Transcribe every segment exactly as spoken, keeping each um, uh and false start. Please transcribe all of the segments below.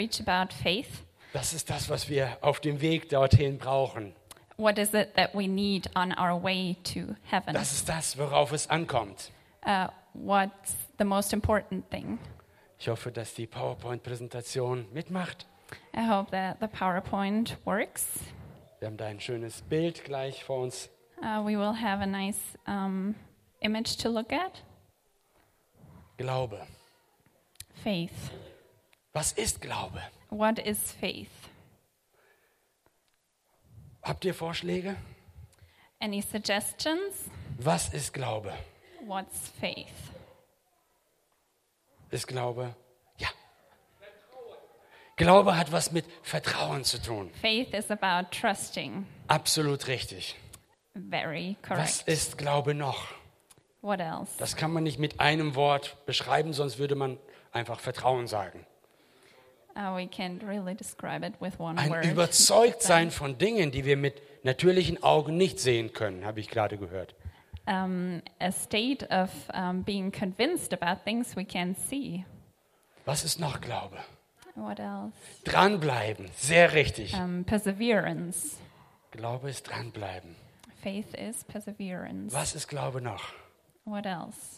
preach about faith. Das ist das, was wir auf dem Weg dorthin brauchen. What is it that we need on our way to heaven? Das ist das, worauf es ankommt. Uh, what's the most important thing? Ich hoffe, dass die PowerPoint-Präsentation mitmacht. I hope that the PowerPoint works. Wir haben da ein schönes Bild gleich vor uns. Uh, we will have a nice um, image to look at. Glaube. Faith. Was ist Glaube? What is faith? Habt ihr Vorschläge? Any suggestions? Was ist Glaube? What's faith? Ist Glaube? Ja. Glaube hat was mit Vertrauen zu tun. Faith is about trusting. Absolut richtig. Very Was correct. ist Glaube noch? What else? Das kann man nicht mit einem Wort beschreiben, sonst würde man einfach Vertrauen sagen. Uh, we can't really describe it with one Ein word. Überzeugtsein von Dingen, die wir mit natürlichen Augen nicht sehen können, habe ich gerade gehört. Um, a state of um, being convinced about things we can't see. Was ist noch Glaube? What else? Dranbleiben, sehr richtig. Um, perseverance. Glaube ist dranbleiben. Faith is perseverance. Was ist Glaube noch? What else?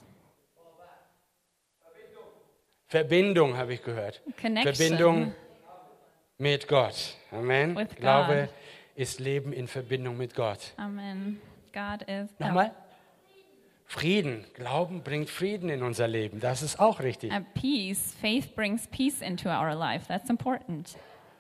Verbindung, habe ich gehört. Connection. Verbindung mit Gott. Amen. With God. Glaube ist Leben in Verbindung mit Gott. Amen. God is. Nochmal. Frieden. Glauben bringt Frieden in unser Leben. Das ist auch richtig. Uh, peace. Faith brings peace into our life. That's important.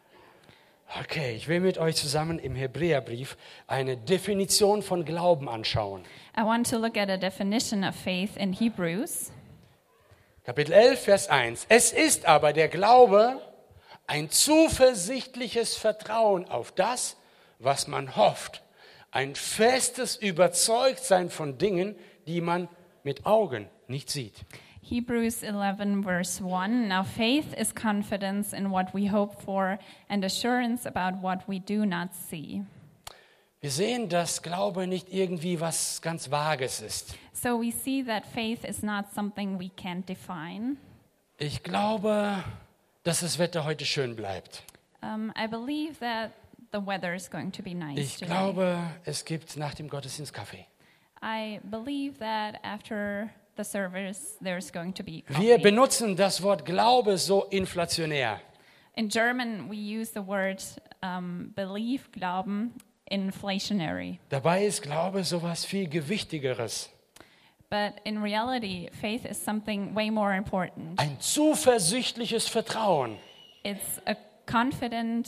Okay, ich will mit euch zusammen im Hebräerbrief eine Definition von Glauben anschauen. I want to look at a definition of faith in Hebrews. Kapitel elf, Vers eins. Es ist aber der Glaube ein zuversichtliches Vertrauen auf das, was man hofft. Ein festes Überzeugtsein von Dingen, die man mit Augen nicht sieht. Hebrews eleven, verse one. Now faith is confidence in what we hope for and assurance about what we do not see. Wir sehen, dass Glaube nicht irgendwie was ganz Vages ist. So we see that faith is not something we can't define. Ich glaube, dass das Wetter heute schön bleibt. Um, I believe that the weather is going to be nice Ich today. glaube, es gibt nach dem Gottesdienst Kaffee. I believe that after the service there's going to be Wir coffee. benutzen das Wort Glaube so inflationär. In German we use the word um, belief, Glauben, inflationary. Dabei ist Glaube sowas viel Gewichtigeres. But in reality, faith is something way more important. Ein zuversichtliches Vertrauen. It's a confident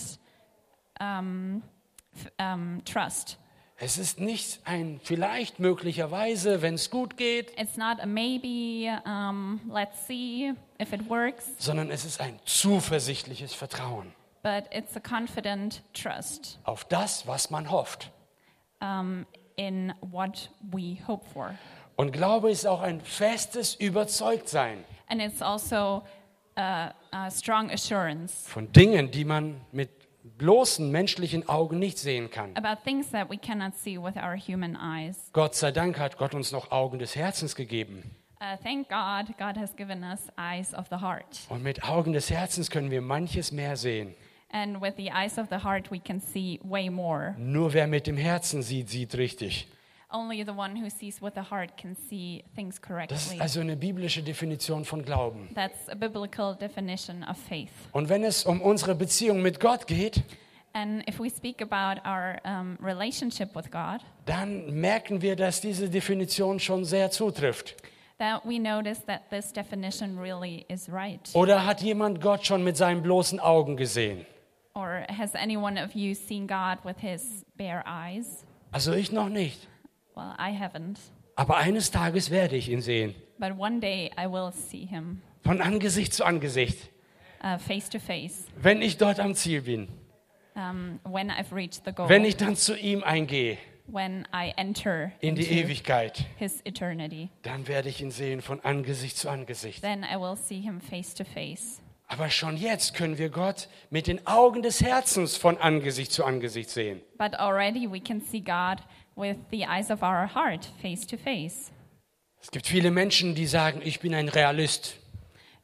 um, f- um, trust. Es ist nicht ein vielleicht, möglicherweise, wenn es gut geht, It's not a maybe, um, let's see if it works, sondern es ist ein zuversichtliches Vertrauen but it's a confident trust auf das, was man hofft. um, in what we hope for. Und Glaube ist auch ein festes Überzeugtsein And it's also a, a strong assurance von Dingen, die man mit bloßen menschlichen Augen nicht sehen kann. about things that we cannot see with our human eyes. Gott sei Dank hat Gott uns noch Augen des Herzens gegeben. Uh, thank God, God has given us eyes of the heart. Und mit Augen des Herzens können wir manches mehr sehen. And with the eyes of the heart, we can see way more. Nur wer mit dem Herzen sieht, sieht richtig. Only the one who sees with the heart can see things Das correctly. ist also eine biblische Definition von Glauben. That's a biblical definition of faith. Und wenn es um unsere Beziehung mit Gott geht, And if we speak about our um, relationship with God, dann merken wir, dass diese Definition schon sehr zutrifft. that we notice that this definition really is right. Oder hat jemand Gott schon mit seinen bloßen Augen gesehen? Or has any one of you seen God with his bare eyes? Also ich noch nicht. Well, I haven't. Aber eines Tages werde ich ihn sehen. But one day I will see him Von Angesicht zu Angesicht. uh, face to face Wenn ich dort am Ziel bin. um, when I've reached the goal, Wenn ich dann zu ihm eingehe. when I enter In die into Ewigkeit. his eternity. Dann werde ich ihn sehen von Angesicht zu Angesicht. Then I will see him face to face. Aber schon jetzt können wir Gott mit den Augen des Herzens von Angesicht zu Angesicht sehen. But already we can see God with the eyes of our heart, face to face. Es gibt viele Menschen, die sagen, ich bin ein Realist.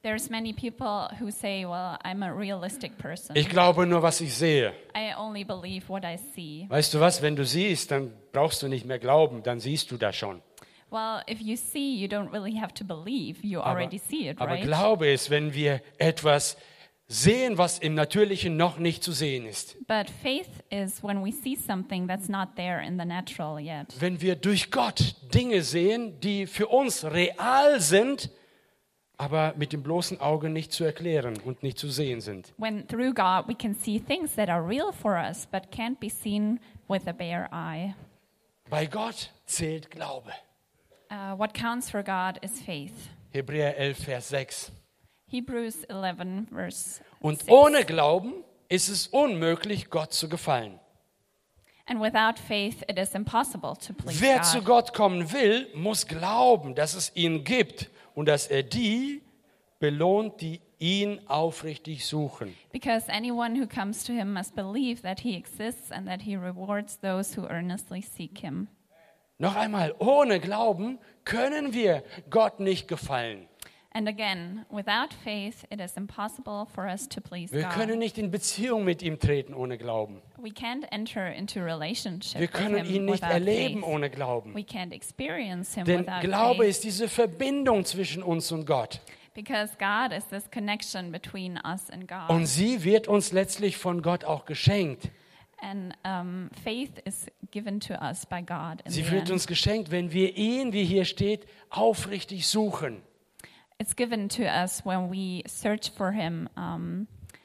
There's many people who say, well, I'm a realistic person. Ich glaube nur, was ich sehe. I only believe what I see. Weißt du was, wenn du siehst, dann brauchst du nicht mehr glauben, dann siehst du das schon. Well, if you see, you don't really have to believe. You Aber, already see it, aber right? Glaube ist, wenn wir etwas sehen, was im Natürlichen noch nicht zu sehen ist. But faith is when we see something that's not there in the natural yet. Wenn wir durch Gott Dinge sehen, die für uns real sind, aber mit dem bloßen Auge nicht zu erklären und nicht zu sehen sind. When through God we can see things that are real for us but can't be seen with a bare eye. Bei Gott zählt Glaube. Uh, what counts for God is faith. Hebräer elf, Vers sechs. Hebrews eleven, verse Und six. ohne Glauben ist es unmöglich, Gott zu gefallen. And without faith it is impossible to please Wer zu God. Gott kommen will, muss glauben, dass es ihn gibt und dass er die belohnt, die ihn aufrichtig suchen. Because anyone who comes to him must believe that he exists and that he rewards those who earnestly seek him. Noch einmal, ohne Glauben können wir Gott nicht gefallen. And again, without faith, it is impossible for us to please Wir können God. nicht in Beziehung mit ihm treten ohne Glauben. We can't enter into relationship Wir with können him ihn nicht without erleben faith. ohne Glauben. We can't experience him Denn without Glaube faith. ist diese Verbindung zwischen uns und Gott. Because God is this connection between us and God. Und sie wird uns letztlich von Gott auch geschenkt. And um, faith is given to us by God in Sie the wird end. uns geschenkt, wenn wir ihn, wie hier steht, aufrichtig suchen. It's given to us when we search for him um,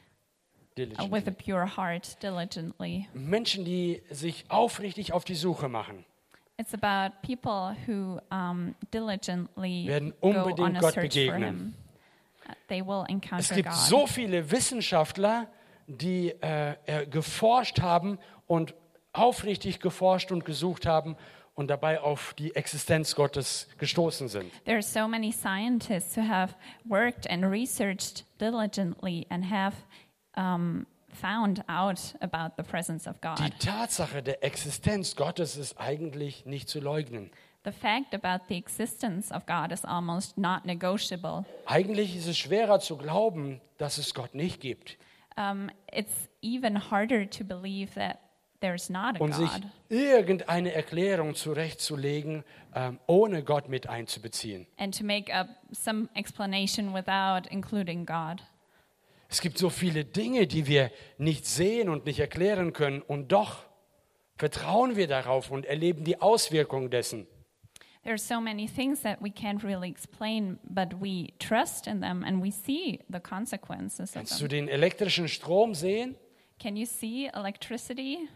uh, with a pure heart, diligently. Menschen, die sich aufrichtig auf die Suche machen, It's about people who um, diligently werden go unbedingt on a Gott search for begegnen. him. Uh, They will Es encounter gibt God. so viele Wissenschaftler, die äh, äh, geforscht haben und aufrichtig geforscht und gesucht haben und dabei auf die Existenz Gottes gestoßen sind. There are so many scientists who have worked and researched diligently and have um, found out about the presence of God. Die Tatsache der Existenz Gottes ist eigentlich nicht zu leugnen. The fact about the existence of God is almost not negotiable. Eigentlich ist es schwerer zu glauben, dass es Gott nicht gibt Um, it's even harder to believe that there's not a und sich God irgendeine Erklärung zurechtzulegen, ähm, ohne Gott mit einzubeziehen. and to make up some explanation without including God. Es gibt so viele Dinge, die wir nicht sehen und nicht erklären können und doch vertrauen wir darauf und erleben die Auswirkungen dessen. There are so many things that we can't really explain, but we trust in them and we see the consequences of Kannst du them. den elektrischen Strom sehen? Can you see electricity?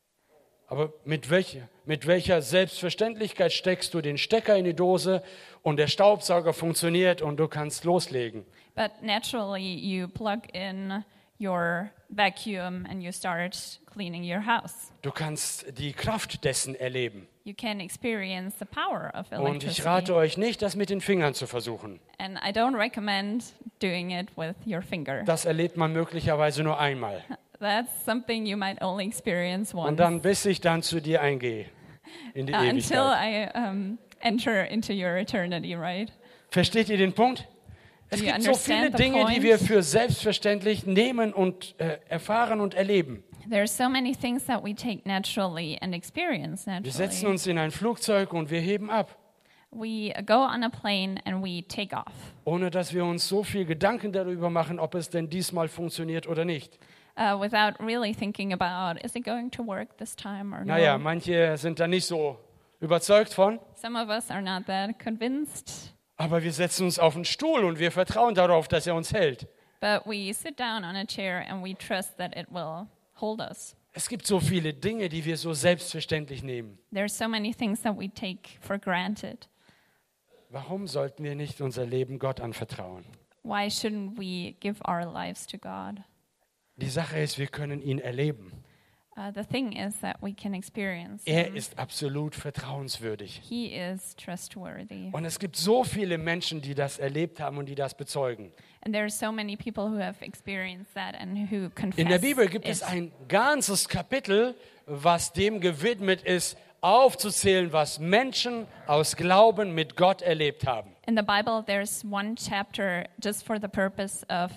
Aber mit welcher, mit welcher Selbstverständlichkeit steckst du den Stecker in die Dose und der Staubsauger funktioniert und du kannst loslegen? But naturally, you plug in your vacuum and you start cleaning your house. Du kannst die Kraft dessen erleben. You can experience the power of Und ich electricity. rate euch nicht, das mit den Fingern zu versuchen. And I don't recommend doing it with your finger. Das erlebt man möglicherweise nur einmal. That's something you might only experience once. Und dann, bis ich dann zu dir eingehe in die Uh, until Ewigkeit. I um, enter into your eternity, right? Versteht ihr den Punkt? Es Do you gibt so viele understand the Dinge, die point? wir für selbstverständlich nehmen und äh, erfahren und erleben. There are so many things that we take naturally and experience Wir setzen naturally. uns in ein Flugzeug und wir heben ab, We go on a plane and we take off ohne dass wir uns so viel Gedanken darüber machen, ob es denn diesmal funktioniert oder nicht. uh, without really thinking about, is it going to work this time or Naja, no? manche sind da nicht so überzeugt von, Some of us are not that convinced, aber wir setzen uns auf einen Stuhl und wir vertrauen darauf, dass er uns hält. but we sit down on a chair and we trust that it will hold us. Es gibt so viele Dinge, die wir so selbstverständlich nehmen. There are so many things that we take for granted. Warum sollten wir nicht unser Leben Gott anvertrauen? Why shouldn't we give our lives to God? Die Sache ist, wir können ihn erleben. Uh, the thing is that we can experience Er him. ist absolut vertrauenswürdig. He is trustworthy. Und es gibt so viele Menschen, die das erlebt haben und die das bezeugen. And there are so many people who have experienced that and who confess In der Bibel gibt it. es ein ganzes Kapitel, was dem gewidmet ist, aufzuzählen, was Menschen aus Glauben mit Gott erlebt haben. In the Bible, there's one chapter just for the purpose of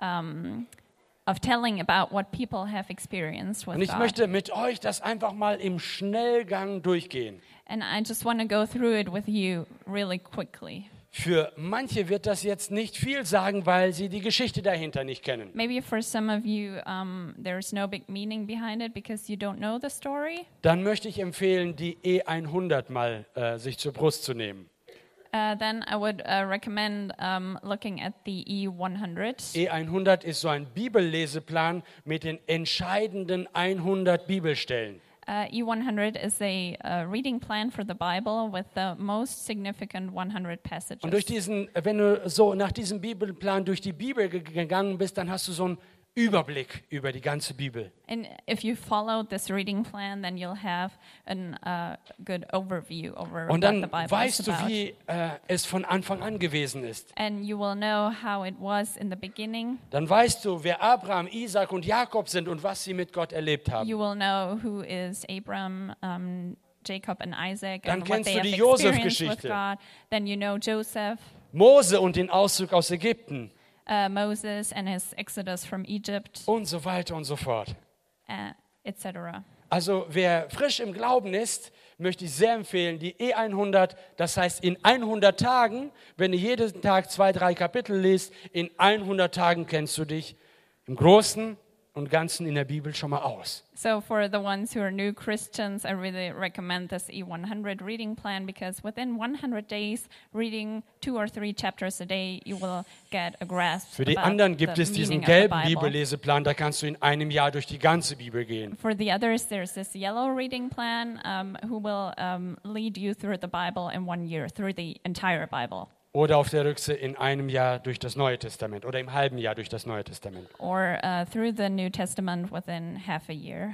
um, of telling about what people have experienced with Und ich God. möchte mit euch das einfach mal im Schnellgang durchgehen. And I just want to go through it with you really quickly. Für manche wird das jetzt nicht viel sagen, weil sie die Geschichte dahinter nicht kennen. Maybe for some of you, um, there's no big meaning behind it because you don't know the story. Dann möchte ich empfehlen, die E hundert mal äh, sich zur Brust zu nehmen. Uh, then I would uh, recommend um, looking at the E hundred. E hundert ist so ein Bibelleseplan mit den entscheidenden hundert Bibelstellen. Uh, E hundred is a uh, reading plan for the Bible with the most significant hundred passages. Und durch diesen, wenn du so nach diesem Bibelplan durch die Bibel ge- gegangen bist, dann hast du so einen Überblick über die ganze Bibel. And if you follow this reading plan, then you'll have a uh, good overview over Und what the dann Bible is weißt du, about. wie äh, es von Anfang an gewesen ist. And you will know how it was in the beginning. Dann weißt du, wer Abraham, Isaac und Jakob sind und was sie mit Gott erlebt haben. You will know who is Abram, um, Jacob and Isaac Dann and what kennst they du have die experienced with Josef-Geschichte. God. Then you know Joseph, Mose und den Auszug aus Ägypten uh, Moses and his exodus from Egypt, und so weiter und so fort. uh, et cetera. Also wer frisch im Glauben ist, möchte ich sehr empfehlen, die E hundert, das heißt in hundert Tagen, wenn du jeden Tag zwei, drei Kapitel liest, in hundert Tagen kennst du dich im Großen und Ganzen in der Bibel schon mal aus. So for the ones who are new Christians, I really recommend this E hundred reading plan because within hundred days, reading two or three chapters a day, you will get a grasp Für die about anderen gibt the es diesen meaning of the gelben Bible. Bibelleseplan, da kannst du in einem Jahr durch die ganze Bibel gehen. For the others, there's this yellow reading plan um, who will um, lead you through the Bible in one year, through the entire Bible. Oder auf der Rückseite in einem Jahr durch das Neue Testament oder im halben Jahr durch das Neue Testament. Or uh, through the New Testament within half a year.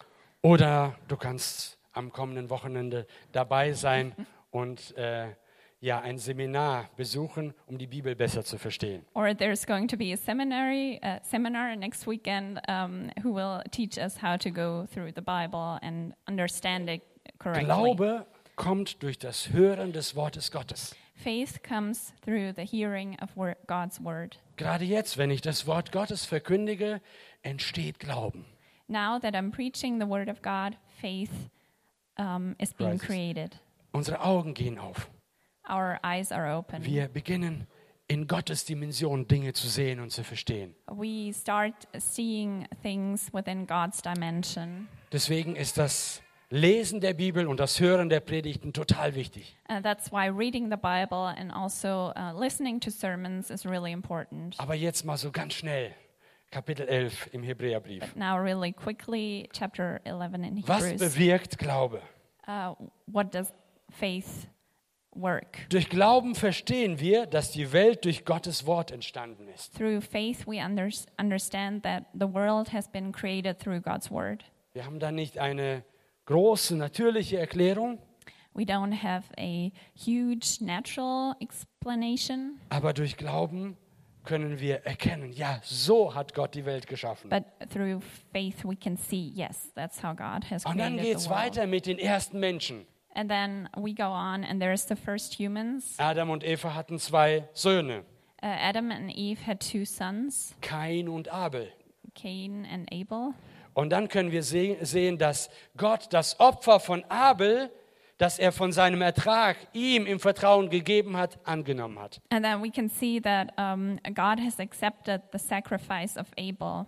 Oder du kannst am kommenden Wochenende dabei sein und äh, ja, ein Seminar besuchen, um die Bibel besser zu verstehen. Or there's going to be a seminary uh, seminar next weekend um, who will teach us how to go through the Bible and understand it correctly. Glaube kommt durch das Hören des Wortes Gottes. Faith comes through the hearing of wor- God's word. Gerade jetzt, wenn ich das Wort Gottes verkündige, entsteht Glauben. Now that I'm preaching the word of God, faith um, is being Rises. created. Unsere Augen gehen auf. Our eyes are open. Wir beginnen in Gottes Dimension Dinge zu sehen und zu verstehen. We start seeing things within God's dimension. Deswegen ist das Lesen der Bibel und das Hören der Predigten total wichtig. Uh, that's why reading the Bible and also uh, listening to sermons is really important. Aber jetzt mal so ganz schnell, Kapitel elf im Hebräerbrief. But now really quickly, chapter eleven in Was Hebrews. bewirkt Glaube? Uh, what does faith work? Durch Glauben verstehen wir, dass die Welt durch Gottes Wort entstanden ist. Through faith, we under- understand that the world has been created through God's word. Wir haben da nicht eine große natürliche Erklärung, We don't have a huge natural explanation, aber durch Glauben können wir erkennen, ja, so hat Gott die Welt geschaffen. but through faith we can see, yes, that's how God has Und dann created geht es the world. weiter mit den ersten Menschen. And then we go on, and there's the first humans. Adam und Eva hatten zwei Söhne, Uh, Adam and Eve had two sons, Kain und Abel. Cain and Abel. Und dann können wir se- sehen, dass Gott das Opfer von Abel, das er von seinem Ertrag ihm im Vertrauen gegeben hat, angenommen hat. And then we can see that um, God has accepted the sacrifice of Abel,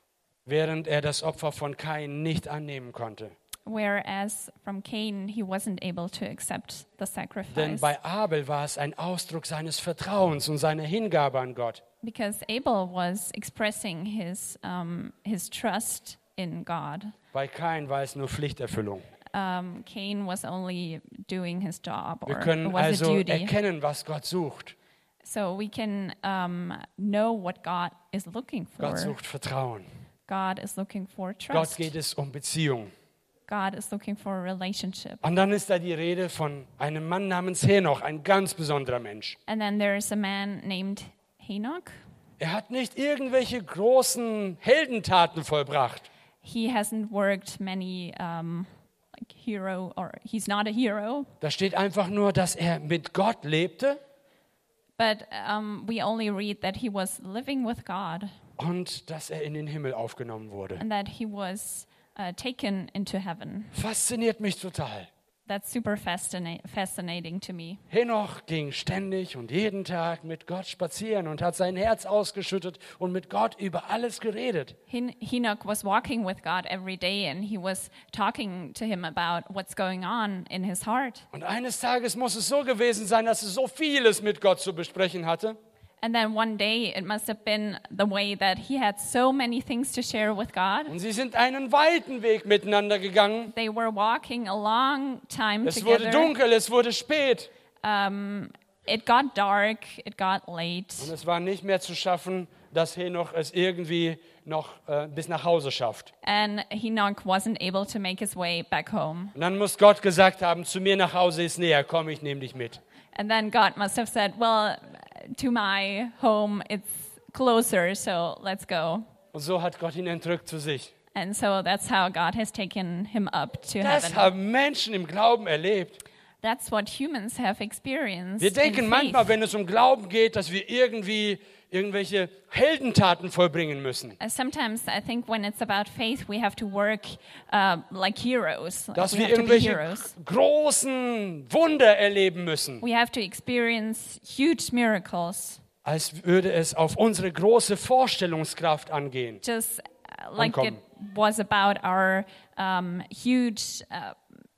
Während er das Opfer von Kain nicht annehmen konnte. whereas from Cain he wasn't able to accept the Denn sacrifice. bei Abel war es ein Ausdruck seines Vertrauens und seiner Hingabe an Gott. Because Abel was expressing his um, his trust in God. Bei Kain war es nur Pflichterfüllung. Um, Cain was only doing his job, Wir or it können was a also duty. erkennen, was Gott sucht. So we can um, know what God is looking for. Gott sucht Vertrauen. God is looking for Gott trust. geht es um Beziehung. God is looking for a relationship. Und dann ist da die Rede von einem Mann namens Henoch, ein ganz besonderer Mensch. And then there's a man named Enoch. Er hat nicht irgendwelche großen Heldentaten vollbracht. He hasn't worked many um, like hero, or he's not a hero. Da steht einfach nur, dass er mit Gott lebte But um, we only read that he was living with God und dass er in den Himmel aufgenommen wurde. and that he was uh, taken into heaven. Fasziniert mich total. That's super fascina- fascinating to me. Henoch ging ständig und jeden Tag mit Gott spazieren und hat sein Herz ausgeschüttet und mit Gott über alles geredet. Hen- Enoch was walking with God every day and he was talking to him about what's going on in his heart. Und eines Tages muss es so gewesen sein, dass er so vieles mit Gott zu besprechen hatte. And then one day it must have been the way that he had so many things to share with God. Und sie sind einen weiten Weg miteinander gegangen. They were walking a long time Es wurde together. dunkel, es wurde spät. Um, it got dark, it got late. Und es war nicht mehr zu schaffen, dass Henoch es irgendwie noch äh, bis nach Hause schafft. And Enoch wasn't able to make his way back home. Und dann muss Gott gesagt haben, zu mir nach Hause ist näher, komm, ich nehme dich mit. And then God must have said, well, to my home it's closer, so let's go. Und so hat Gott ihn entrückt zu sich. And so that's how God has taken him up to Das heaven. haben Menschen im Glauben erlebt. That's what humans have experienced. Wir denken in manchmal, faith. wenn es um Glauben geht, dass wir irgendwie irgendwelche Heldentaten vollbringen müssen. Uh, Sometimes I think when it's about faith, we have to work uh, like heroes. Like Dass we wir have to be irgendwelche heroes. großen Wunder erleben müssen. We have to experience huge miracles, Als würde es auf unsere große Vorstellungskraft angehen. just uh, like it Ankommen. was about our um, huge uh,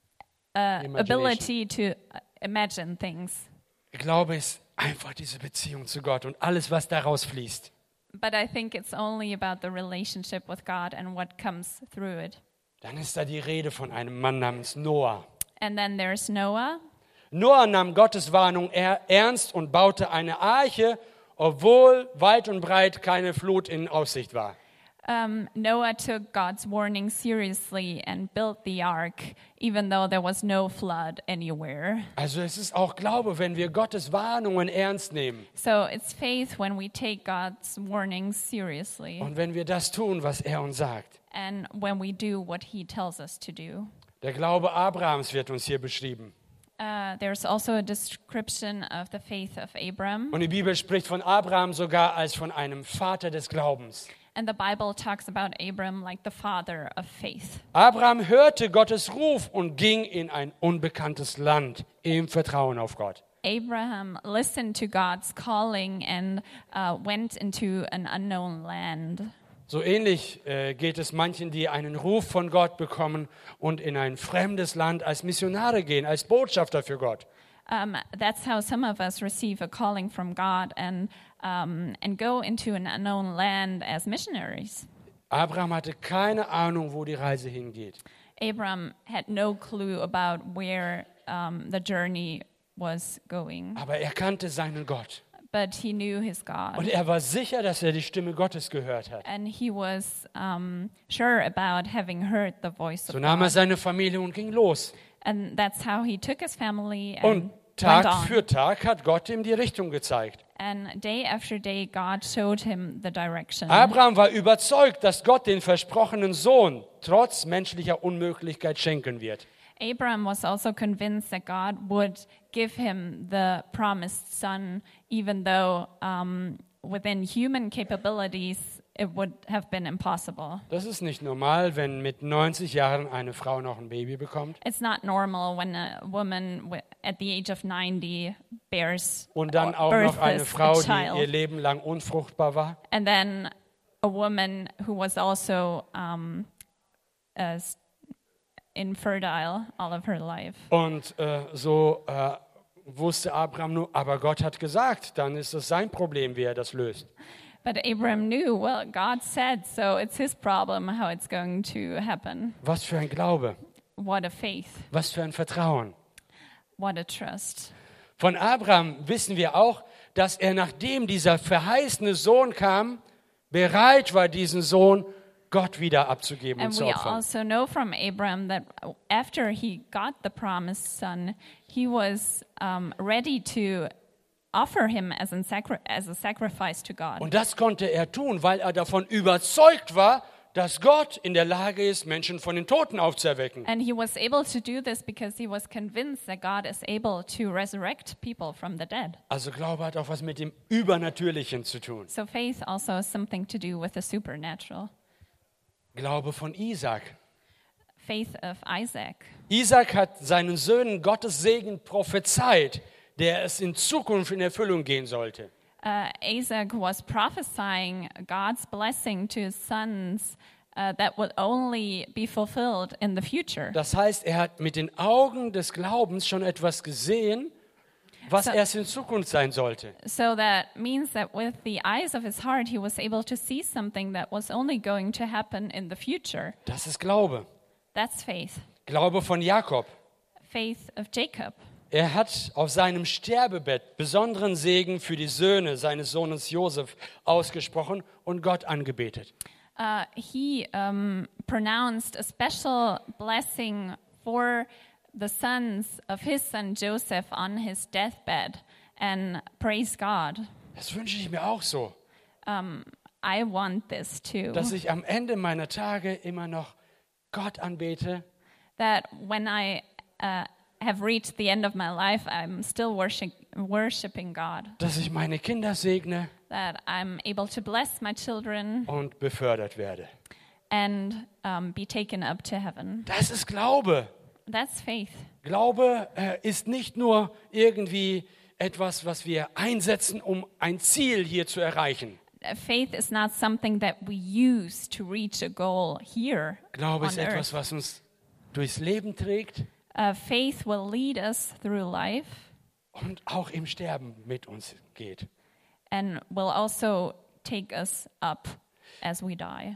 uh, Imagination. ability to uh, imagine things. Glaube ist einfach diese Beziehung zu Gott und alles, was daraus fließt. But I think it's only about the relationship with God and what comes through it. Dann ist da die Rede von einem Mann namens Noah. And then there's Noah. Noah nahm Gottes Warnung er- ernst und baute eine Arche, obwohl weit und breit keine Flut in Aussicht war. Um, Noah took God's warning seriously and built the ark, even though there was no flood anywhere. Also es ist auch Glaube, wenn wir Gottes Warnungen ernst nehmen So it's faith when we take God's warnings seriously und wenn wir das tun, was er uns sagt. and when we do what he tells us to do. Der Glaube Abrahams wird uns hier beschrieben. Uh, there's also a description of the faith of Abram, Und die Bibel spricht von Abraham sogar als von einem Vater des Glaubens. and the Bible talks about Abram like the father of faith. Abraham hörte Gottes Ruf und ging in ein unbekanntes Land im Vertrauen auf Gott. Abraham listened to God's calling and uh, went into an unknown land. So ähnlich äh, geht es manchen, die einen Ruf von Gott bekommen und in ein fremdes Land als Missionare gehen, als Botschafter für Gott. Um, that's how some of us receive a calling from God and um, and go into an unknown land as missionaries. Abraham hatte keine Ahnung, wo die Reise hingeht. Abram had no clue about where um, the journey was going, Aber er kannte seinen Gott. but he knew his Und God, er war sicher, dass er die Stimme Gottes gehört hat. and he was um, sure about having heard the voice So of nahm er God. seine Familie und ging los. And that's how he took his family and Und went Tag on. für Tag hat Gott ihm die Richtung gezeigt. And day after day, God showed him the direction. Abraham war überzeugt, dass Gott den versprochenen Sohn trotz menschlicher Unmöglichkeit schenken wird. Abram was also convinced that God would give him the promised son, even though um, within human capabilities it would have been impossible. Das ist nicht normal, wenn mit neunzig Jahren eine Frau noch ein Baby bekommt It's not normal when a woman wi- at the age of ninety bears und dann or auch noch eine births Frau, a die ihr child, Leben lang unfruchtbar war. and then a woman who was also um, as infertile all of her life. Und äh, so äh, wusste Abraham nur, aber Gott hat gesagt, dann ist es sein Problem, wie er das löst. But Abram knew, well, God said, so it's his problem how it's going to happen. Was für ein Glaube, What a faith. was für ein Vertrauen. What a trust. Von Abraham wissen wir auch, dass er, nachdem dieser verheißene Sohn kam, bereit war, diesen Sohn Gott wieder abzugeben und And zu we opfern. also know from Abram that after he got the promised son, he was um, ready to offer him as, an sacri- as a sacrifice to God. Und das konnte er tun, weil er davon überzeugt war, dass Gott in der Lage ist, Menschen von den Toten aufzuerwecken. And he was able to do this because he was convinced that God is able to resurrect people from the dead. Also Glaube hat auch was mit dem Übernatürlichen zu tun. So faith also has something to do with the supernatural. Glaube von Isaac. Faith of Isaac. Isaac hat seinen Söhnen Gottes Segen prophezeit, der es in Zukunft in Erfüllung gehen sollte. Uh, Isaac was prophesying God's blessing to his sons uh, that would only be fulfilled in the future. Das heißt, er hat mit den Augen des Glaubens schon etwas gesehen, was So- erst in Zukunft sein sollte. So that means that with the eyes of his heart, he was able to see something that was only going to happen in the future. Das ist Glaube. That's faith. Glaube von Jakob. Faith of Jacob. Er hat auf seinem Sterbebett besonderen Segen für die Söhne seines Sohnes Josef ausgesprochen und Gott angebetet. Uh, he um, pronounced a special blessing for the sons of his son Joseph on his deathbed and praised God. Das wünsche ich mir auch so, Um, I want this too. dass ich am Ende meiner Tage immer noch Gott anbete, That when I uh, have reached the end of my life, I'm still worship, worshiping God. dass ich meine Kinder segne That I'm able to bless my children und befördert werde. and um, be taken up to heaven. Das ist Glaube. That's faith. Glaube äh, ist nicht nur irgendwie etwas, was wir einsetzen, um ein Ziel hier zu erreichen. Uh, Faith is not something that we use to reach a goal here Glaube on ist etwas, earth. was uns durchs Leben trägt Uh, faith will lead us through life und auch im Sterben mit uns geht. and will also take us up as we die.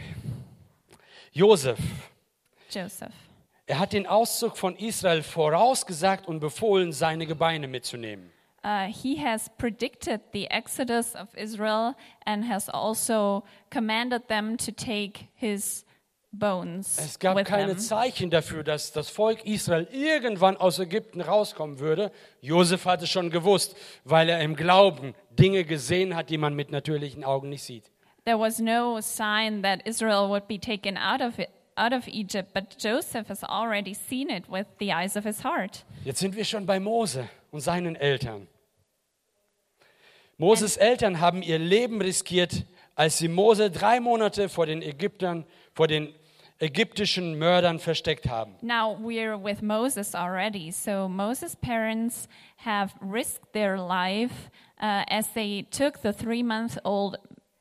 Josef, Joseph. er hat den Auszug von Israel vorausgesagt und befohlen, seine Gebeine mitzunehmen. Uh, he has predicted the exodus of Israel and has also commanded them to take his bones Es gab with keine them. Zeichen dafür, dass das Volk Israel irgendwann aus Ägypten rauskommen würde. Josef hatte schon gewusst, weil er im Glauben Dinge gesehen hat, die man mit natürlichen Augen nicht sieht. There was no sign that Israel would be taken out of it, out of Egypt, but Joseph has already seen it with the eyes of his heart. Jetzt sind wir schon bei Mose und seinen Eltern. Moses Eltern haben ihr Leben riskiert, als sie Mose drei Monate vor den Ägyptern, vor den ägyptischen Mördern versteckt haben. Now we're with Moses already. So Moses' parents have risked their life uh, as they took the three-month-old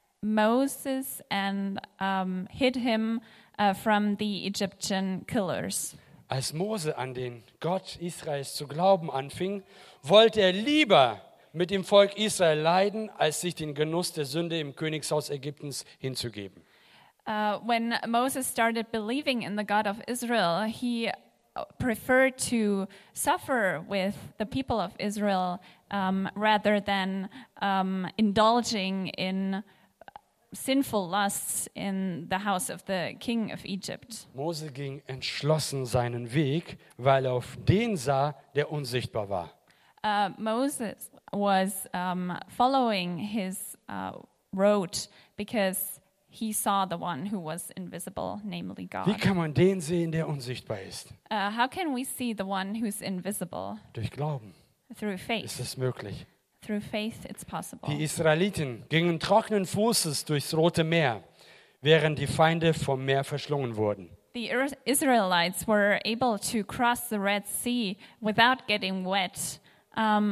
Moses and um, hid him uh, from the Egyptian killers. Als Mose an den Gott Israels zu glauben anfing, wollte er lieber mit dem Volk Israel leiden, als sich den Genuss der Sünde im Königshaus Ägyptens hinzugeben. Uh, when Moses started believing in the God of Israel, he uh, preferred to suffer with the people of Israel um, rather than um, indulging in sinful lusts in the house of the king of Egypt. Mose ging entschlossen seinen Weg, weil er auf den sah, der unsichtbar war. Uh, Moses was um, following his uh, road because he saw the one who was invisible, namely Wie God. kann man den sehen, der unsichtbar ist? Uh, how can we see the one who's invisible? Durch Glauben Through ist faith. es möglich. Through faith, it's possible. Die Israeliten gingen trockenen Fußes durchs Rote Meer, während die Feinde vom Meer verschlungen wurden. The Ir- Israelites were able to cross the Red Sea without getting wet um,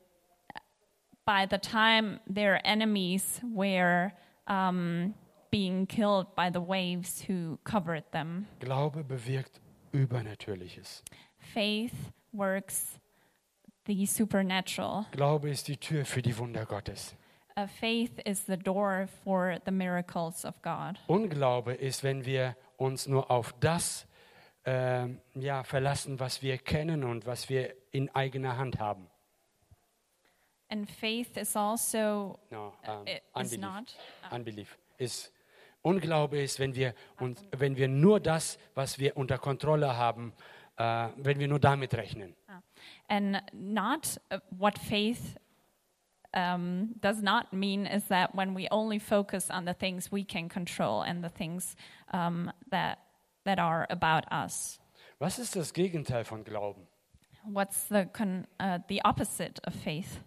by the time their enemies were um, being killed by the waves who covered them. Glaube bewirkt Übernatürliches. Faith works the supernatural. Glaube ist die Tür für die Wunder Gottes. Uh, faith is the door for the miracles of God. Unglaube ist, wenn wir uns nur auf das ähm, ja, verlassen, was wir kennen und was wir in eigener Hand haben. And faith is also No, um, it is unbelief. not. Unbelief ist Unglaube ist, wenn wir uns, wenn wir nur das, was wir unter Kontrolle haben, äh, wenn wir nur damit rechnen. And not uh, what faith um, does not mean is that when we only focus on the things we can control and the things um, that that are about us. Was ist das Gegenteil von Glauben? What's the con- uh, the opposite of faith?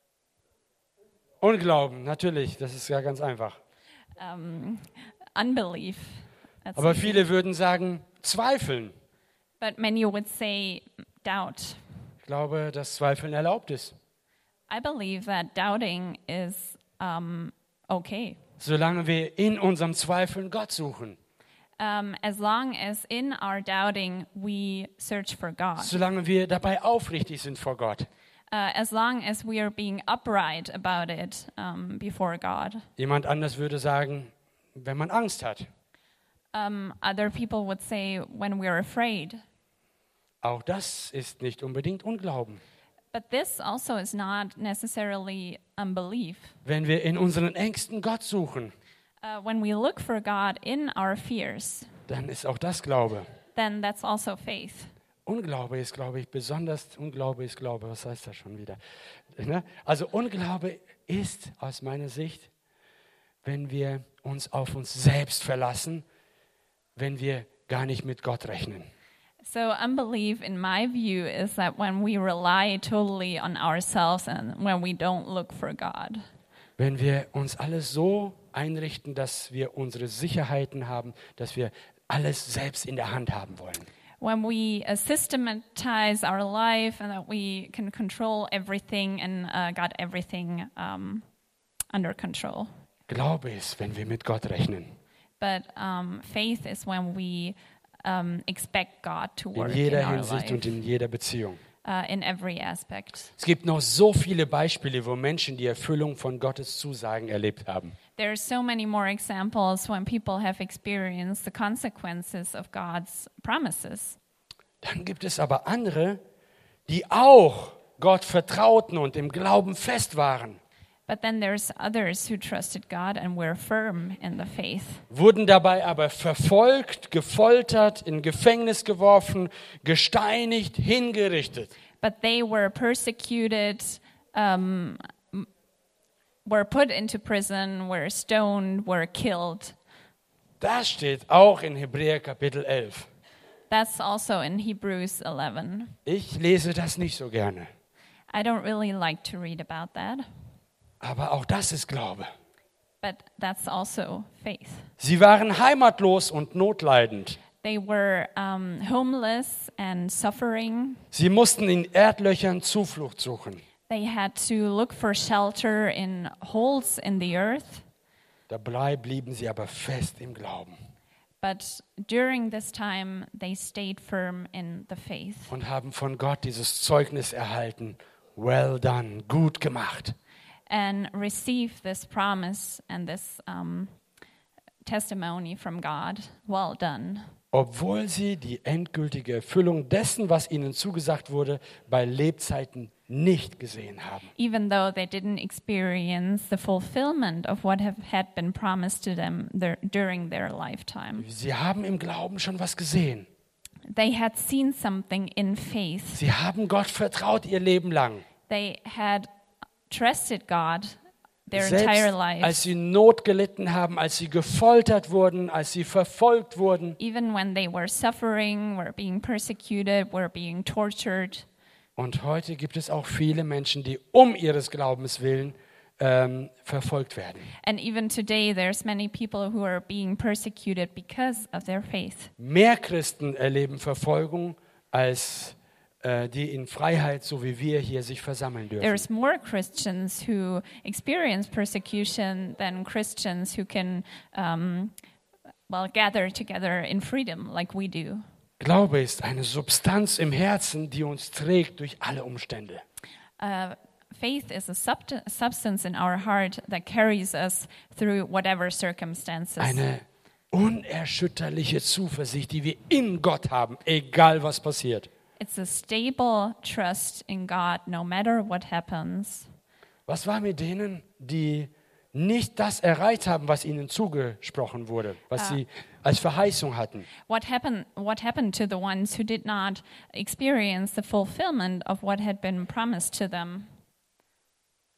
Unglauben, natürlich, das ist ja ganz einfach. Um, unbelief. That's Aber easy. viele würden sagen, zweifeln. But many would say doubt. Ich glaube, dass Zweifeln erlaubt ist. I believe that doubting is um, okay. Solange wir in unserem Zweifeln Gott suchen. Um, as long as in our doubting we search for God. Solange wir dabei aufrichtig sind vor Gott. Uh, as long as we are being upright about it um, before God. Jemand anders würde sagen, wenn man Angst hat. Um, other people would say when we're afraid. Auch das ist nicht unbedingt Unglauben. But this also is not necessarily unbelief. Wenn wir in unseren Ängsten Gott suchen, Uh, when we look for God in our fears, dann ist auch das Glaube. then that's also faith. Unglaube ist, glaube ich, besonders, Unglaube ist Glaube, was heißt das schon wieder? Ne? Also Unglaube ist aus meiner Sicht, wenn wir uns auf uns selbst verlassen, wenn wir gar nicht mit Gott rechnen. So unbelief, in my view, is that when we rely totally on ourselves and when we don't look for God. Wenn wir uns alles so einrichten, dass wir unsere Sicherheiten haben, dass wir alles selbst in der Hand haben wollen. When we uh, systematize our life and that we can control everything and uh, got everything um, under control. Glaube ist, wenn wir mit Gott rechnen. But um, faith is when we um, expect God to In work in jeder our Hinsicht life, und in jeder Beziehung. uh, in every aspect. Es gibt noch so viele Beispiele, wo Menschen die Erfüllung von Gottes Zusagen erlebt haben. There are so many more examples when people have experienced the consequences of God's promises. Dann gibt es aber andere, die auch Gott vertrauten und im Glauben fest waren, But then there's others who trusted God and were firm in the faith. wurden dabei aber verfolgt, gefoltert, in Gefängnis geworfen, gesteinigt, hingerichtet. But they were persecuted, um, m- were put into prison, were stoned, were killed. Das steht auch in Hebräer Kapitel elf. That's also in Hebrews eleven. Ich lese das nicht so gerne, I don't really like to read about that, aber auch das ist Glaube. but that's also faith. Sie waren heimatlos und notleidend. They were um, homeless and suffering. Sie mussten in Erdlöchern Zuflucht suchen. They had to look for shelter in holes in the earth. Dabei blieben sie aber fest im Glauben But during this time, they stayed firm in the faith und haben von Gott dieses Zeugnis erhalten. Well done, gut gemacht. and received this promise and this um, testimony from God. Well done. Obwohl sie die endgültige Erfüllung dessen, was ihnen zugesagt wurde, bei Lebzeiten nicht gesehen haben. Even though they didn't experience the fulfillment of what have, had been promised to them their, during their lifetime. Sie haben im Glauben schon was gesehen. They had seen something in faith. Sie haben Gott vertraut ihr Leben lang. They had trusted God their entire Selbst life. als sie Not gelitten haben, als sie gefoltert wurden, als sie verfolgt wurden. Even when they were suffering, were being persecuted, were being tortured. Und heute gibt es auch viele Menschen, die um ihres Glaubens willen ähm, verfolgt werden. And even today, there's many people who are being persecuted because of their faith. Mehr Christen erleben Verfolgung als äh, die in Freiheit, so wie wir hier sich versammeln dürfen. There's more Christians who experience persecution than Christians who can, um, well, gather together in freedom like we do. Glaube ist eine Substanz im Herzen, die uns trägt durch alle Umstände. Uh, faith is a subst- substance in our heart that carries us through whatever circumstances. Eine unerschütterliche Zuversicht, die wir in Gott haben, egal was passiert. It's a stable trust in God no matter what happens. Was war mit denen, die nicht das erreicht haben, was ihnen zugesprochen wurde, was sie als Verheißung hatten? What happened what happened to the ones who did not experience the fulfillment of what had been promised to them?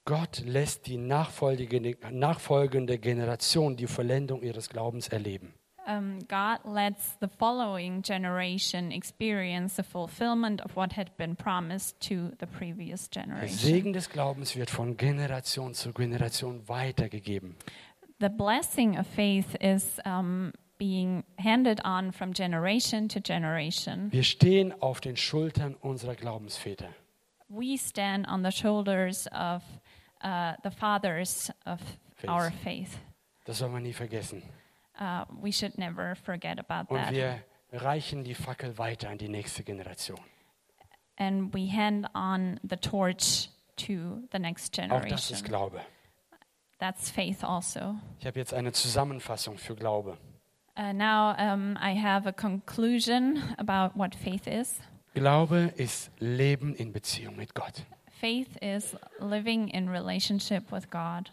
Gott lässt die nachfolgende, nachfolgende Generation die Vollendung ihres Glaubens erleben. Um, God lets the following generation experience the fulfillment of what had been promised to the previous Der generation. Segen des Glaubens wird von Generation zu Generation weitergegeben. The blessing of faith is um, being handed on from generation to generation. Wir stehen auf den Schultern unserer Glaubensväter. We stand on the shoulders of uh, the fathers of Faith. our faith. Das soll man nie vergessen. Uh, we should never forget about Und that. wir reichen die Fackel weiter an die nächste Generation. And we hand on the torch to the next Auch das ist generation. Glaube. That's faith also. Ich habe jetzt eine Zusammenfassung für Glaube. Uh, now um, I have a conclusion about what faith is. Glaube ist Leben in Beziehung mit Gott. Faith is living in relationship with God.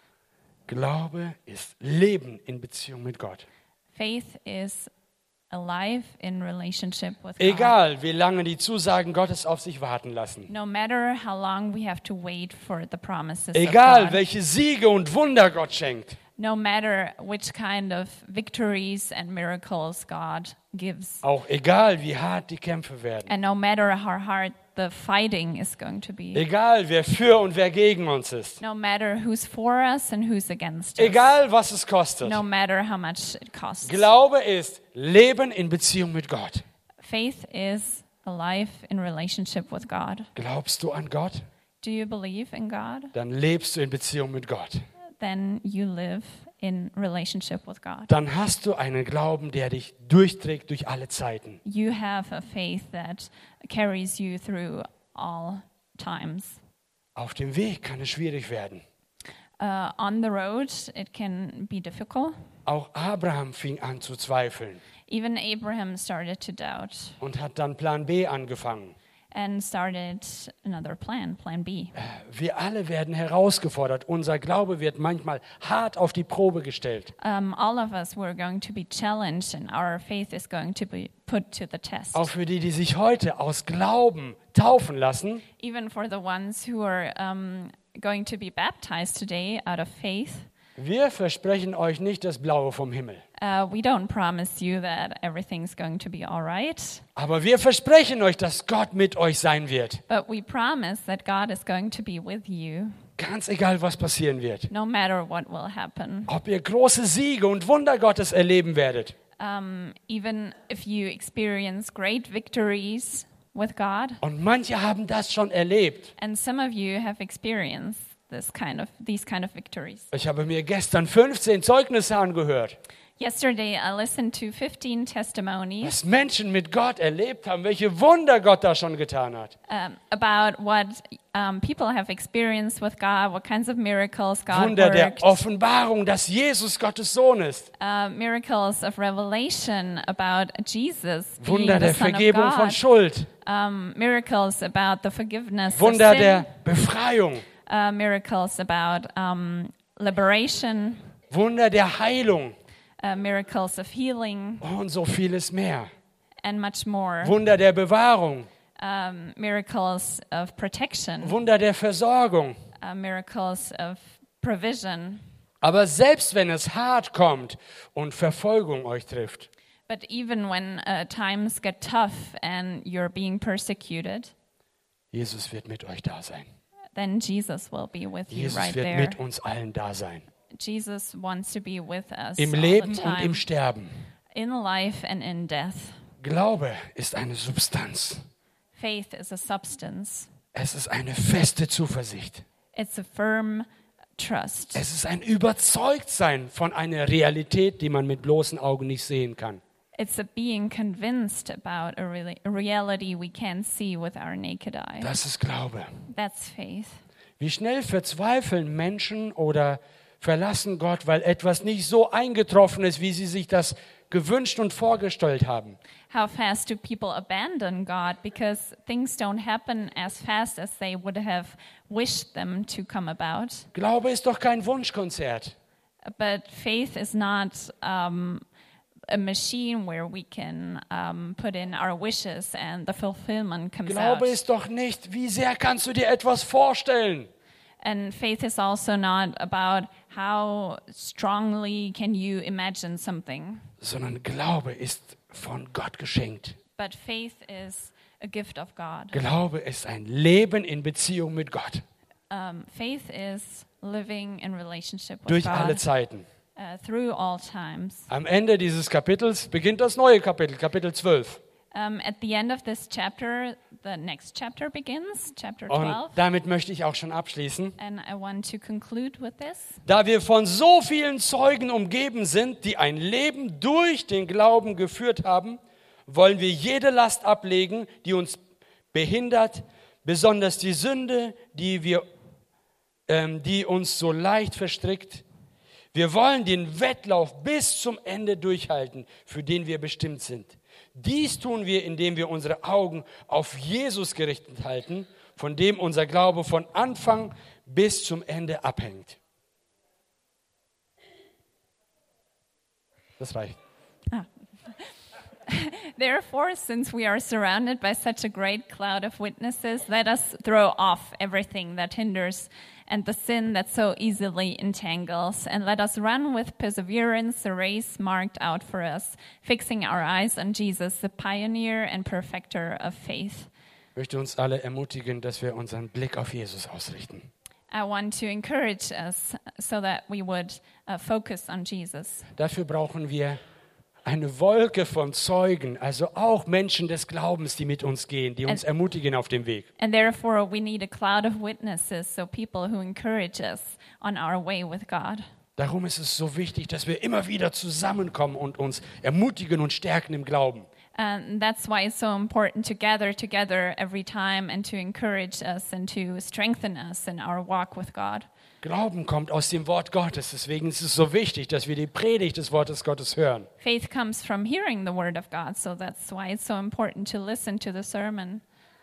Glaube ist Leben in Beziehung mit Gott. Faith is alive in relationship with God. Egal, wie lange die Zusagen Gottes auf sich warten lassen. No matter how long we have to wait for the promises Egal, of God. welche Siege und Wunder Gott schenkt. No matter which kind of victories and miracles God gives. Auch egal, wie hart die Kämpfe werden. And no matter how hard the fighting is going to be. Egal, wer für und wer gegen uns ist. No matter who's for us and who's against us. Egal, was es kostet. No matter how much it costs. Glaube ist Leben in Beziehung mit Gott. Faith is alive in relationship with God. Glaubst du an Gott? Do you believe in God? Dann lebst du in Beziehung mit Gott. Then you live in relationship with God. Dann hast du einen Glauben, der dich durchträgt durch alle Zeiten. You have a faith that carries you through all times. Auf dem Weg kann es schwierig werden. Uh, on the road, it can be difficult. Auch Abraham fing an zu zweifeln Even Abraham started to doubt und hat dann Plan B angefangen. and started another plan, plan B. Wir alle werden herausgefordert. Unser Glaube wird manchmal hart auf die Probe gestellt. Um, all of us were going to be challenged and our faith is going to be put to the test. Auch für die, die sich heute aus Glauben taufen lassen, Even for the ones who are um, going to be baptized today out of faith. wir versprechen euch nicht das Blaue vom Himmel. Uh, we don't promise you that everything's going to be all right, Aber wir versprechen euch, dass Gott mit euch sein wird. but we promise that God is going to be with you Ganz egal, was passieren wird. no matter what will happen. Ob ihr große Siege und Wunder Gottes erleben werdet. Um, even if you experience great victories with God, Und manche haben das schon erlebt. and some of you have experienced this kind of these kind of victories. Ich habe mir gestern fünfzehn Zeugnisse angehört, Yesterday, I listened to fifteen testimonies was Menschen mit Gott erlebt haben, welche Wunder Gott da schon getan hat. um, about what um, people have experienced with God, what kinds of miracles God Wunder der worked, Offenbarung, dass Jesus Gottes Sohn ist. uh, miracles of revelation about Jesus being Wunder the der Son of Vergebung von God, Schuld. um, miracles about the forgiveness Wunder of sin, der Befreiung. uh, miracles about um, liberation, Wunder der Heilung uh, miracles of healing, und so vieles mehr. and much more. Wunder der Bewahrung. Um, miracles of protection, Wunder der Versorgung. uh, miracles of provision. Aber selbst wenn es hart kommt und Verfolgung euch trifft, But even when uh, times get tough and you're being persecuted, Jesus wird mit euch da sein. then Jesus will be with you Jesus right wird there. mit uns allen da sein. Jesus wants to be with us Im all Leben the und im time, Sterben. in life and in death. Glaube ist eine Substanz. Faith is a substance. Es ist eine feste Zuversicht. It's a firm trust. Es ist ein Überzeugtsein von einer Realität, die man mit bloßen Augen nicht sehen kann. It's a being convinced about a, reali- a reality we can't see with our naked eye. Das ist Glaube. That's faith. Wie schnell verzweifeln Menschen oder verlassen Gott, weil etwas nicht so eingetroffen ist, wie sie sich das gewünscht und vorgestellt haben. How fast do people abandon God because things don't happen as fast as they would have wished them to come about? Glaube ist doch kein Wunschkonzert. But faith is not um, a machine where we can um, put in our wishes and the fulfillment comes out. Glaube ist doch nicht, wie sehr kannst du dir etwas vorstellen? And faith is also not about how strongly can you imagine something, sondern Glaube ist von Gott geschenkt. but faith is a gift of God. Glaube ist ein Leben in Beziehung mit Gott. Um, faith is living in relationship with Durch alle God Zeiten. uh, through all times. Am Ende dieses Kapitels beginnt das neue Kapitel, Kapitel zwölf. Um, at the end of this chapter, the next chapter begins, chapter Und twelve. damit möchte ich auch schon abschließen. And I want to conclude with this. Da wir von so vielen Zeugen umgeben sind, die ein Leben durch den Glauben geführt haben, wollen wir jede Last ablegen, die uns behindert, besonders die Sünde, die, wir, ähm, die uns so leicht verstrickt. Wir wollen den Wettlauf bis zum Ende durchhalten, für den wir bestimmt sind. Dies tun wir, indem wir unsere Augen auf Jesus gerichtet halten, von dem unser Glaube von Anfang bis zum Ende abhängt. Das reicht. Therefore, since we are surrounded by such a great cloud of witnesses, let us throw off everything that hinders and the sin that so easily entangles, and let us run with perseverance the race marked out for us, fixing our eyes on Jesus, the pioneer and perfecter of faith. Ich möchte uns alle ermutigen, dass wir unseren Blick auf Jesus ausrichten. I want to encourage us so that we would uh, focus on Jesus. Dafür brauchen wir eine Wolke von Zeugen, also auch Menschen des Glaubens, die mit uns gehen, die uns ermutigen auf dem Weg. And therefore, we need a cloud of witnesses, so people who encourage us on our way with God. Darum ist es so wichtig, dass wir immer wieder zusammenkommen und uns ermutigen und stärken im Glauben. And that's why it's so important to gather together every time and to encourage us and to strengthen us in our walk with God. Glauben kommt aus dem Wort Gottes, deswegen ist es so wichtig, dass wir die Predigt des Wortes Gottes hören. Faith comes from hearing the word of God, so that's why it's so important to listen to the sermon.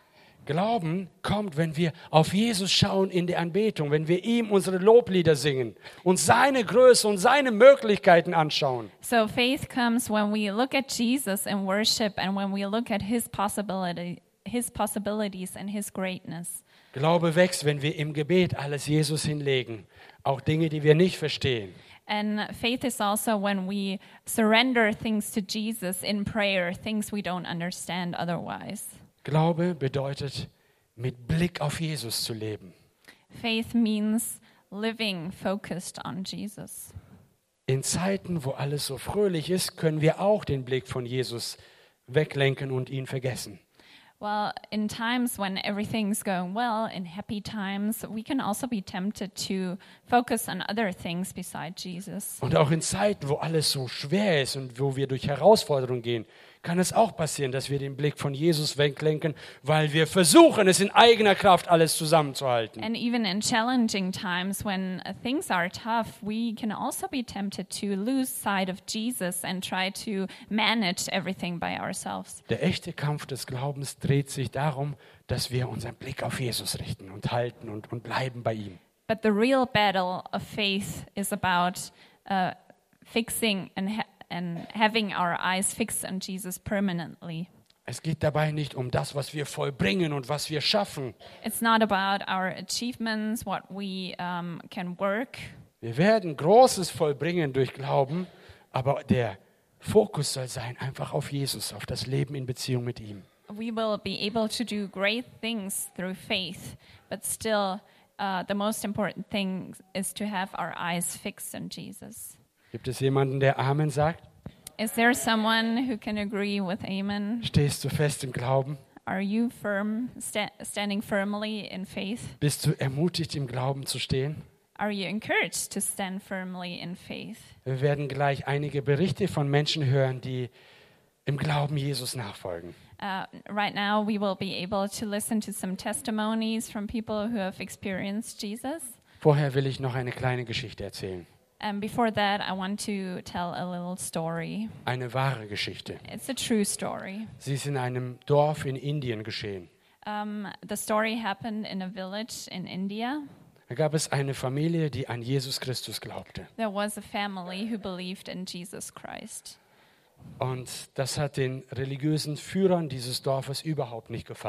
Glauben kommt, wenn wir auf Jesus schauen in der Anbetung, wenn wir ihm unsere Loblieder singen und seine Größe und seine Möglichkeiten anschauen. So faith comes when we look at Jesus in worship and when we look at his possibility, his possibilities and his greatness. Glaube wächst, wenn wir im Gebet alles Jesus hinlegen, auch Dinge, die wir nicht verstehen. And faith is also when we surrender things to Jesus in prayer, things we don't understand otherwise. Glaube bedeutet, mit Blick auf Jesus zu leben. Faith means living focused on Jesus. In Zeiten, wo alles so fröhlich ist, können wir auch den Blick von Jesus weglenken und ihn vergessen. Well, in times when everything's going well, in happy times, we can also be tempted to focus on other things beside Jesus. Und auch in Zeiten, wo alles so schwer ist und wo wir durch Herausforderungen gehen, kann es auch passieren, dass wir den Blick von Jesus weglenken, weil wir versuchen, es in eigener Kraft alles zusammenzuhalten. And even in challenging times when uh, things are tough, we can also be tempted to lose sight of Jesus and try to manage everything by ourselves. Der echte Kampf des Glaubens dreht sich darum, dass wir unseren Blick auf Jesus richten und halten und, und bleiben bei ihm. But the real battle of faith is about uh, fixing and, ha- and having our eyes fixed on Jesus permanently. Es geht dabei nicht um das, was wir vollbringen und was wir schaffen. It's not about our achievements, what we um, can work. Wir werden Großes vollbringen durch Glauben, aber der Fokus soll sein einfach auf Jesus, auf das Leben in Beziehung mit ihm. We will be able to do great things through faith, but still uh, the most important thing is to have our eyes fixed on Jesus. Gibt es jemanden, der Amen sagt? Is there someone who can agree with amen? Stehst du fest im Glauben? Are you firm, sta- standing firmly in faith? Bist du ermutigt, im Glauben zu stehen? Are you encouraged to stand firmly in faith? Wir werden gleich einige Berichte von Menschen hören, die im Glauben Jesus nachfolgen. Uh, right now, we will be able to listen to some testimonies from people who have experienced Jesus. Vorher will ich noch eine kleine Geschichte erzählen. And before that, I want to tell a little story. Eine wahre Geschichte. It's a true story. Sie ist in einem Dorf in Indien geschehen. Um, the story happened in a village in India. Da gab es eine Familie, die an Jesus Christus glaubte. There was a family who believed in Jesus Christ. Und das hat den religiösen Führern dieses Dorfes überhaupt nicht gefallen.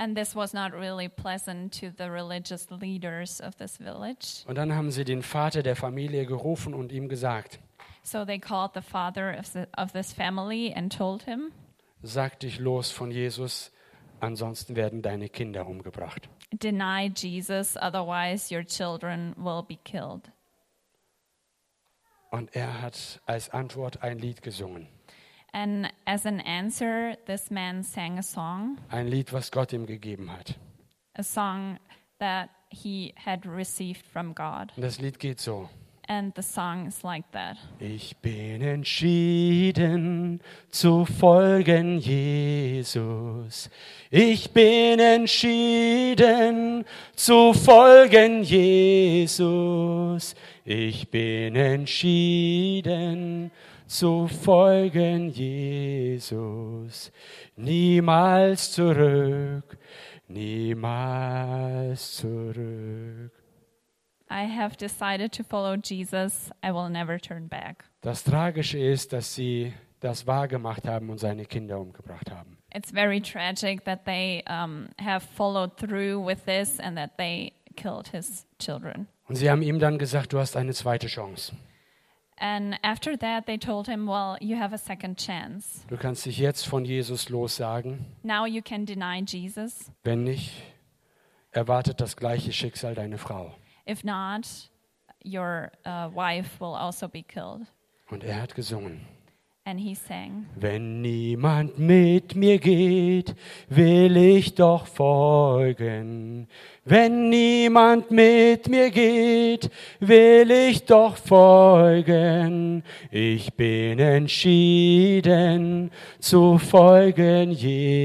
And this was not really pleasant to the religious leaders of this village. Und dann haben sie den Vater der Familie gerufen und ihm gesagt, So they called the father of, the, of this family and told him, sag dich los von Jesus, ansonsten werden deine Kinder umgebracht. deny Jesus, otherwise your children will be killed. Und er hat als Antwort ein Lied gesungen. And as an answer, this man sang a song, Ein Lied, was Gott ihm gegeben hat. a song that he had received from God. Und das Lied geht so. And the song is like that. Ich bin entschieden zu folgen, Jesus. Ich bin entschieden zu folgen, Jesus. Ich bin entschieden zu folgen, Jesus. Niemals zurück, niemals zurück. I have decided to follow Jesus. I will never turn back. Das Tragische ist, dass sie das wahrgemacht haben und seine Kinder umgebracht haben. It's very tragic that they um, have followed through with this and that they killed his children. Und sie haben ihm dann gesagt, du hast eine zweite Chance. And after that, they told him, well, you have a second chance. Du kannst dich jetzt von Jesus lossagen. Now you can deny Jesus. Wenn nicht, erwartet das gleiche Schicksal deine Frau. If not, your uh, wife will also be killed. Und er hat gesungen. And he sang, Wenn niemand mit mir geht, will ich doch folgen. Wenn niemand mit mir geht, will ich doch folgen. Ich bin entschieden zu folgen,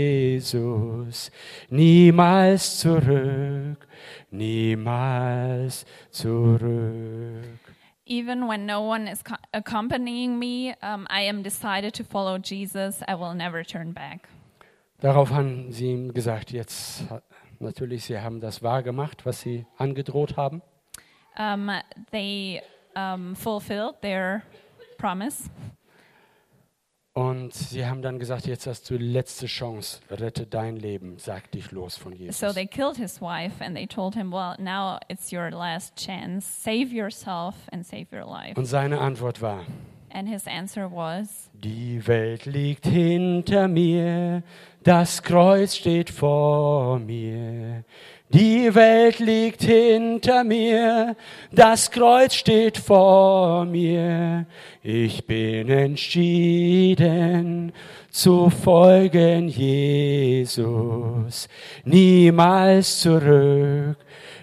Jesus. Niemals zurück, niemals zurück. even when no one is co- accompanying me, um, I am decided to follow Jesus. I will never turn back. Darauf haben sie ihm gesagt, jetzt natürlich, sie haben das wahr gemacht, was sie angedroht haben. Um, they um, fulfilled their promise. Und sie haben dann gesagt, jetzt hast du die letzte Chance, rette dein Leben, sag dich los von Jesus. So they killed his wife and they told him, well, now it's your last chance. Save yourself and save your life. Und seine Antwort war, And his answer was, die Welt liegt hinter mir, das Kreuz steht vor mir. Die Welt liegt hinter mir, das Kreuz steht vor mir. Ich bin entschieden zu folgen, Jesus. Niemals zurück,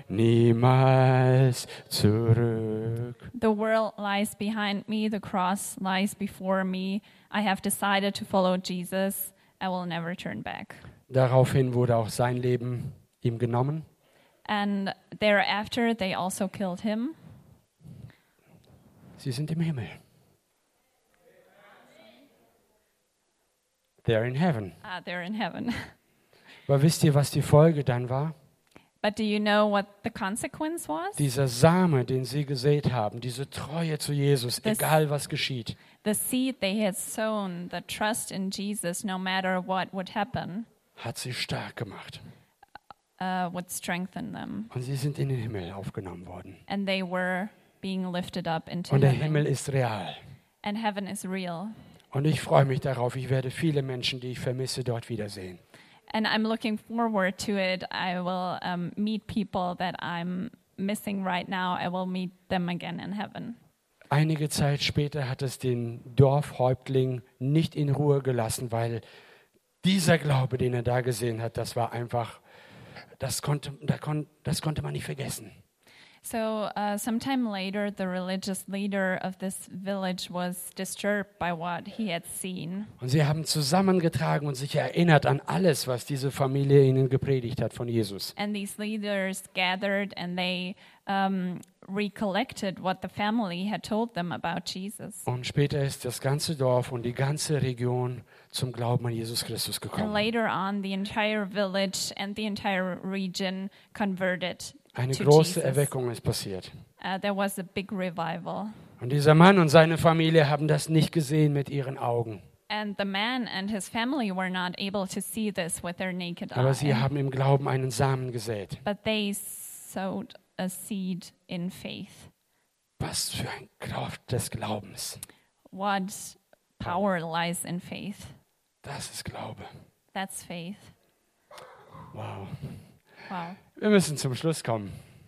niemals zurück. the world lies behind me, the cross lies before me. I have decided to follow Jesus. I will never turn back. Daraufhin wurde auch sein Leben ihm genommen. And thereafter, they also killed him. Sie sind im Himmel. They're in heaven. Ah, they're in heaven. Aber wisst ihr, was die Folge dann war? But do you know what the consequence was? Dieser Same, den sie gesät haben, diese Treue zu Jesus, Das- egal was geschieht, The seed they had sown, the trust in Jesus, no matter what would happen, hat sie stark gemacht. uh, would strengthen them. Und sie sind in den Himmel aufgenommen worden. And they were being lifted up into Und der heaven. Himmel ist real. And heaven is real. Und ich freue mich darauf, ich werde viele Menschen, die ich vermisse, dort wiedersehen. And I'm looking forward to it. I will um, meet people that I'm missing right now. I will meet them again in heaven. Einige Zeit später hat es den Dorfhäuptling nicht in Ruhe gelassen, weil dieser Glaube, den er da gesehen hat, das war einfach, das konnte, da kon, das konnte man nicht vergessen. So, uh, sometime later, the religious leader of this village was disturbed by what he had seen. Und sie haben zusammengetragen und sich erinnert an alles, was diese Familie ihnen gepredigt hat von Jesus. And these leaders gathered and they um, recollected what the family had told them about Jesus. Und später ist das ganze Dorf und die ganze Region zum Glauben an Jesus Christus And gekommen. later on, the entire village and the entire region converted Eine to große Jesus. Erweckung ist passiert. Uh, there was a big revival. Und dieser Mann und seine Familie haben das nicht gesehen mit ihren Augen. And the man and his family were not able to see this with their naked Aber eye. sie haben im Glauben einen Samen gesät. But they sowed a seed in faith. Was für ein Kraft des Glaubens. What power lies in faith? Das ist Glaube. That's faith. Wow. Wow. Wir müssen zum Schluss kommen.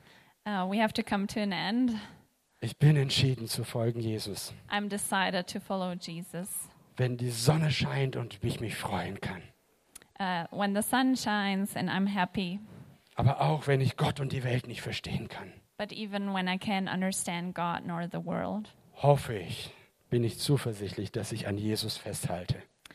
Uh, we have to come to an end. Ich bin entschieden zu folgen Jesus. I'm decided to follow Jesus. Wenn die Sonne scheint und ich mich freuen kann. Uh, when the sun shines and I'm happy, Aber auch wenn ich Gott und die Welt nicht verstehen kann, but even when I can't understand God nor the world, hoffe ich, bin ich zuversichtlich, dass ich an Jesus festhalte.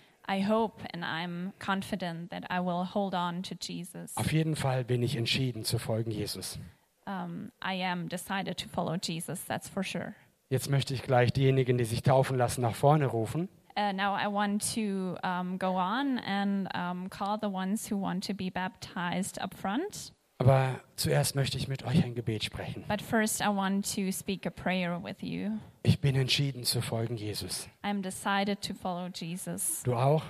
I hope and I'm confident that I will hold on to Jesus. Auf jeden Fall bin ich entschieden zu folgen Jesus. Um, I am decided to follow Jesus, that's for sure. Jetzt möchte ich gleich diejenigen, die sich taufen lassen, nach vorne rufen. Uh, now I want to um, go on and um, call the ones who want to be baptized up front. Aber zuerst möchte ich mit euch ein Gebet sprechen. But first I want to speak a prayer with you. Ich bin entschieden zu folgen Jesus. I'm decided to follow Jesus. Du auch?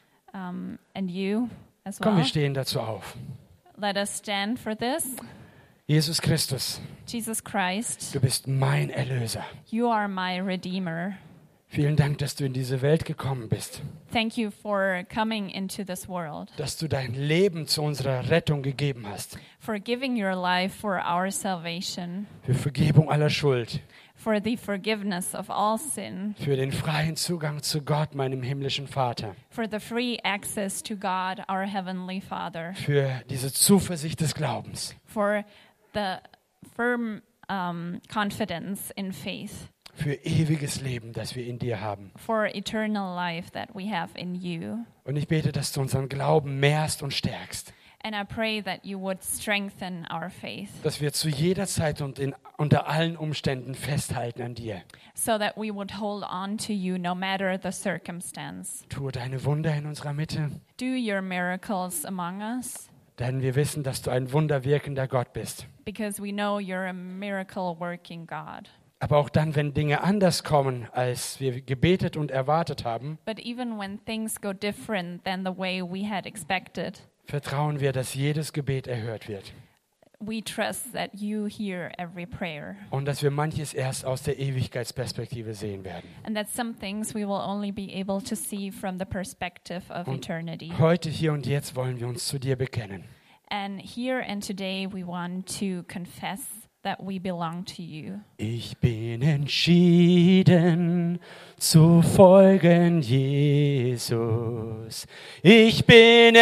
Um, and you as Komm, well. wir stehen dazu auf. Let us stand for this. Jesus Christus, Jesus Christ, du bist mein Erlöser. you are my Redeemer. Vielen Dank, dass du in diese Welt gekommen bist. Thank you for coming into this world, Dass du dein Leben zu unserer Rettung gegeben hast. for giving your life for our salvation, Für Vergebung aller Schuld. for the forgiveness of all sin, Für den freien Zugang zu Gott, meinem himmlischen Vater. for the free access to God, our Heavenly Father, Für diese Zuversicht des Glaubens. for the firm um, confidence in faith, Für ewiges Leben, das wir in dir haben. for eternal life that we have in you. Und ich bete, dass du unseren Glauben mehrst und stärkst. And I pray that you would strengthen our faith Dass wir zu jeder Zeit und in, unter allen Umständen festhalten an dir. so that we would hold on to you no matter the circumstance. Tue deine Wunder in unserer Mitte. Do your miracles among us Denn wir wissen, dass du ein wunderwirkender Gott bist. because we know you're a miracle working God. Aber auch dann, wenn Dinge anders kommen, als wir gebetet und erwartet haben, But even when things go different than the way we had expected, vertrauen wir, dass jedes Gebet erhört wird. we trust that you hear every prayer Und dass wir manches erst aus der Ewigkeitsperspektive sehen werden. and that some things we will only be able to see from the perspective of Und eternity. heute, hier und jetzt wollen wir uns zu dir bekennen. And here and today we want to confess that we belong to you. Ich bin entschieden zu folgen, Jesus. Ich bin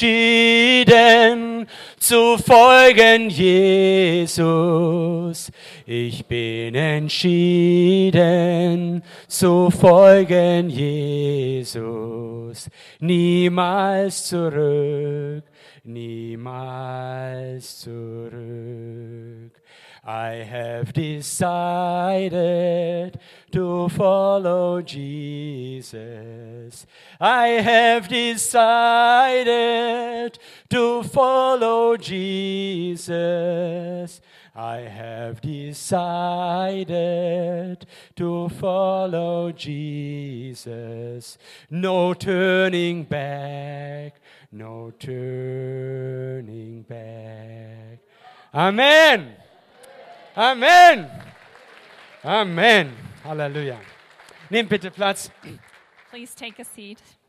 entschieden zu folgen, Jesus. Ich bin entschieden zu folgen, Jesus. Niemals zurück, niemals zurück. I have decided to follow Jesus. I have decided to follow Jesus. I have decided to follow Jesus. No turning back, no turning back. Amen. Amen. Amen. Halleluja. Nehmt bitte Platz. Please take a seat.